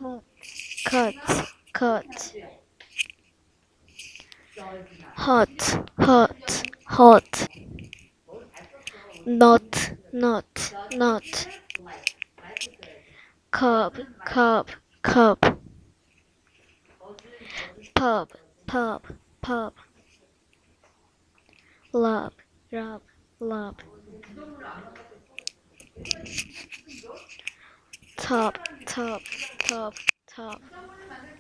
cut, cut, hot, hot, hot, not, not, not, cup, cup, cup, pub, pub, pub, love, love, love, top, top, top, top,